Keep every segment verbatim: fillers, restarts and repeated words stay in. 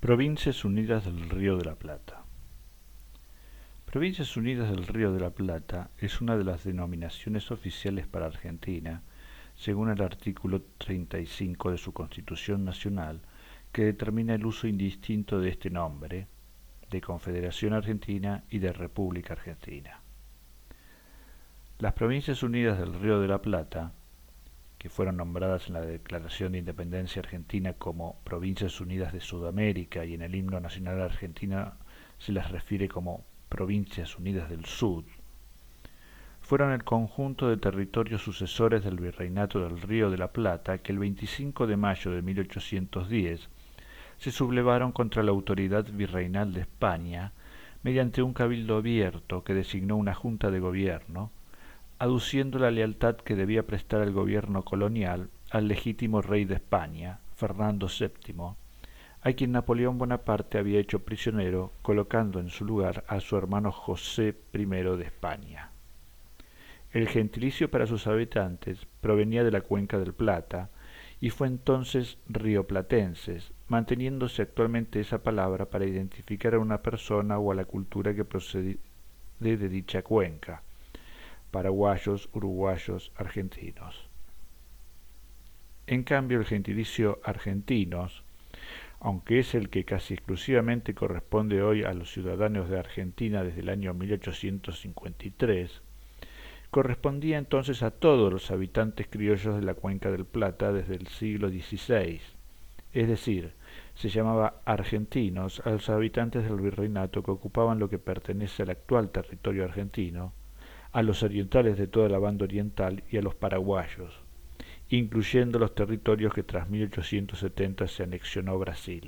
Provincias Unidas del Río de la Plata. Provincias Unidas del Río de la Plata es una de las denominaciones oficiales para Argentina, según el artículo treinta y cinco de su Constitución Nacional, que determina el uso indistinto de este nombre, de Confederación Argentina y de República Argentina. Las Provincias Unidas del Río de la Plata, que fueron nombradas en la Declaración de Independencia Argentina como Provincias Unidas de Sudamérica y en el himno nacional argentino se las refiere como Provincias Unidas del Sud, fueron el conjunto de territorios sucesores del Virreinato del Río de la Plata que el veinticinco de mayo de mil ochocientos diez se sublevaron contra la autoridad virreinal de España mediante un cabildo abierto que designó una junta de gobierno, aduciendo la lealtad que debía prestar el gobierno colonial al legítimo rey de España, Fernando séptimo, a quien Napoleón Bonaparte había hecho prisionero, colocando en su lugar a su hermano José primero de España. El gentilicio para sus habitantes provenía de la cuenca del Plata y fue entonces rioplatenses, manteniéndose actualmente esa palabra para identificar a una persona o a la cultura que procede de dicha cuenca: paraguayos, uruguayos, argentinos. En cambio, el gentilicio argentinos, aunque es el que casi exclusivamente corresponde hoy a los ciudadanos de Argentina desde el año mil ochocientos cincuenta y tres, correspondía entonces a todos los habitantes criollos de la Cuenca del Plata desde el siglo dieciséis, es decir, se llamaba argentinos a los habitantes del virreinato que ocupaban lo que pertenece al actual territorio argentino, a los orientales de toda la banda oriental y a los paraguayos, incluyendo los territorios que tras mil ochocientos setenta se anexionó Brasil.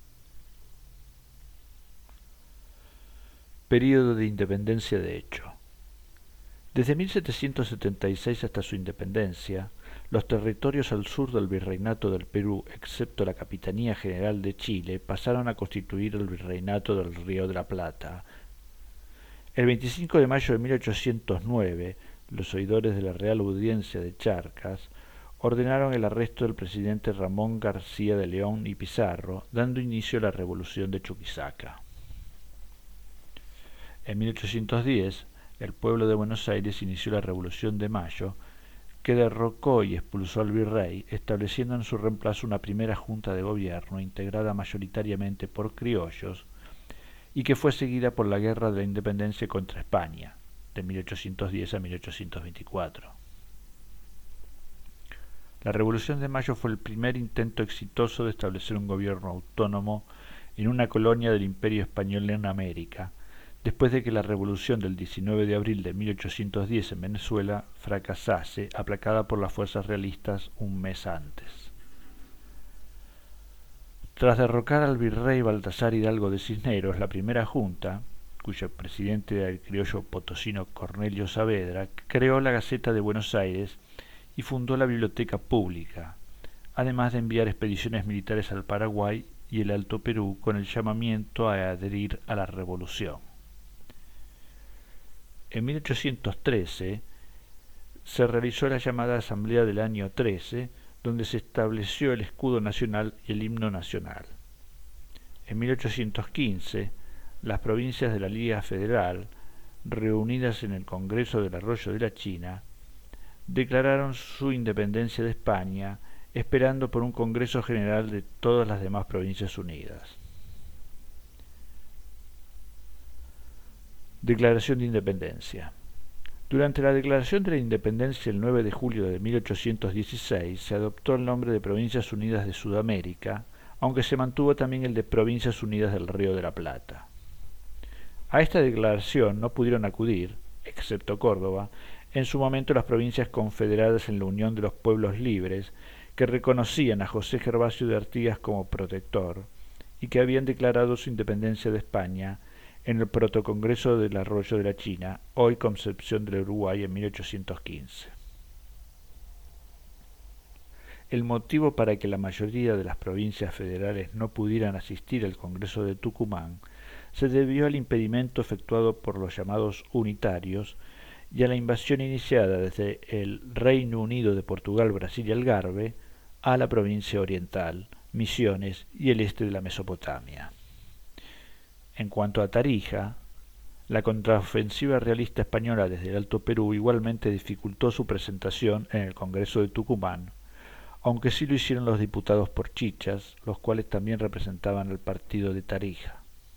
Período de independencia de hecho. Desde mil setecientos setenta y seis hasta su independencia, los territorios al sur del Virreinato del Perú, excepto la Capitanía General de Chile, pasaron a constituir el Virreinato del Río de la Plata. El veinticinco de mayo de mil ochocientos nueve, los oidores de la Real Audiencia de Charcas ordenaron el arresto del presidente Ramón García de León y Pizarro, dando inicio a la Revolución de Chuquisaca. En mil ochocientos diez, el pueblo de Buenos Aires inició la Revolución de Mayo, que derrocó y expulsó al virrey, estableciendo en su reemplazo una primera junta de gobierno integrada mayoritariamente por criollos, y que fue seguida por la Guerra de la Independencia contra España, de mil ochocientos diez a mil ochocientos veinticuatro. La Revolución de Mayo fue el primer intento exitoso de establecer un gobierno autónomo en una colonia del Imperio Español en América, después de que la Revolución del diecinueve de abril de mil ochocientos diez en Venezuela fracasase, aplacada por las fuerzas realistas un mes antes. Tras derrocar al virrey Baltasar Hidalgo de Cisneros, la primera junta, cuyo presidente era el criollo potosino Cornelio Saavedra, creó la Gaceta de Buenos Aires y fundó la Biblioteca Pública, además de enviar expediciones militares al Paraguay y el Alto Perú con el llamamiento a adherir a la revolución. En mil ochocientos trece se realizó la llamada Asamblea del Año trece, donde se estableció el escudo nacional y el himno nacional. En mil ochocientos quince, las provincias de la Liga Federal, reunidas en el Congreso del Arroyo de la China, declararon su independencia de España, esperando por un Congreso General de todas las demás Provincias Unidas. Declaración de Independencia. Durante la Declaración de la Independencia el nueve de julio de mil ochocientos dieciséis se adoptó el nombre de Provincias Unidas de Sudamérica, aunque se mantuvo también el de Provincias Unidas del Río de la Plata. A esta declaración no pudieron acudir, excepto Córdoba, en su momento las provincias confederadas en la Unión de los Pueblos Libres, que reconocían a José Gervasio de Artigas como protector y que habían declarado su independencia de España en el Protocongreso del Arroyo de la China, hoy Concepción del Uruguay, en mil ochocientos quince. El motivo para que la mayoría de las provincias federales no pudieran asistir al Congreso de Tucumán se debió al impedimento efectuado por los llamados unitarios y a la invasión iniciada desde el Reino Unido de Portugal, Brasil y Algarve a la provincia oriental, Misiones y el este de la Mesopotamia. En cuanto a Tarija, la contraofensiva realista española desde el Alto Perú igualmente dificultó su presentación en el Congreso de Tucumán, aunque sí lo hicieron los diputados por Chichas, los cuales también representaban al partido de Tarija.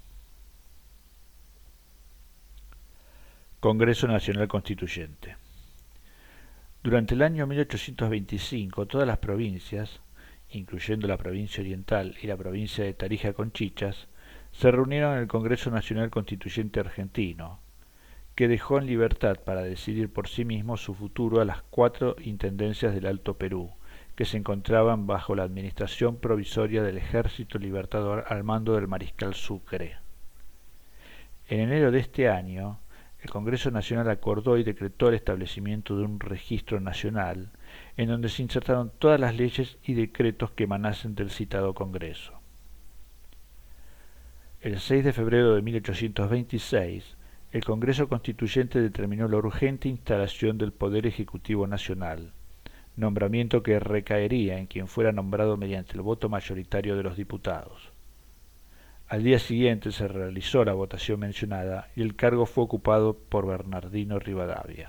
Congreso Nacional Constituyente. Durante el año mil ochocientos veinticinco, todas las provincias, incluyendo la provincia oriental y la provincia de Tarija con Chichas, se reunieron en el Congreso Nacional Constituyente argentino, que dejó en libertad para decidir por sí mismo su futuro a las cuatro intendencias del Alto Perú, que se encontraban bajo la administración provisoria del Ejército Libertador al mando del mariscal Sucre. En enero de este año, el Congreso Nacional acordó y decretó el establecimiento de un registro nacional, en donde se insertaron todas las leyes y decretos que emanasen del citado Congreso. El seis de febrero de mil ochocientos veintiséis, el Congreso Constituyente determinó la urgente instalación del Poder Ejecutivo Nacional, nombramiento que recaería en quien fuera nombrado mediante el voto mayoritario de los diputados. Al día siguiente se realizó la votación mencionada y el cargo fue ocupado por Bernardino Rivadavia.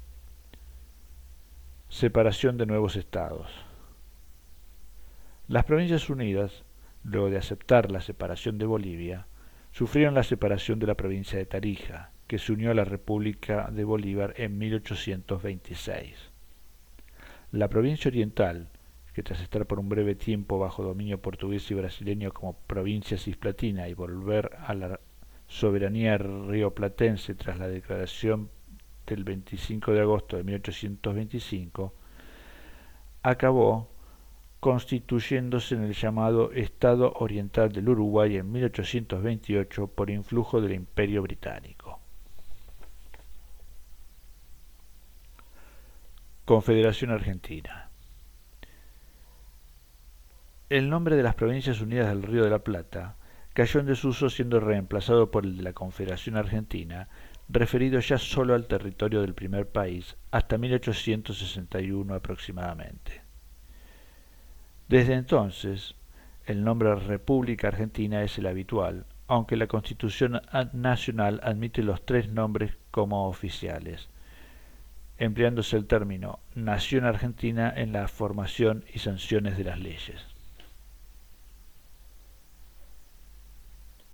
Separación de nuevos estados. Las Provincias Unidas, luego de aceptar la separación de Bolivia, sufrieron la separación de la provincia de Tarija, que se unió a la República de Bolívar en mil ochocientos veintiséis. La provincia oriental, que tras estar por un breve tiempo bajo dominio portugués y brasileño como provincia cisplatina y volver a la soberanía rioplatense tras la declaración del veinticinco de agosto de mil ochocientos veinticinco, acabó constituyéndose en el llamado Estado Oriental del Uruguay en mil ochocientos veintiocho por influjo del Imperio Británico. Confederación Argentina. El nombre de las Provincias Unidas del Río de la Plata cayó en desuso siendo reemplazado por el de la Confederación Argentina, referido ya solo al territorio del primer país hasta mil ochocientos sesenta y uno aproximadamente. Desde entonces, el nombre República Argentina es el habitual, aunque la Constitución Nacional admite los tres nombres como oficiales, empleándose el término Nación Argentina en la formación y sanciones de las leyes.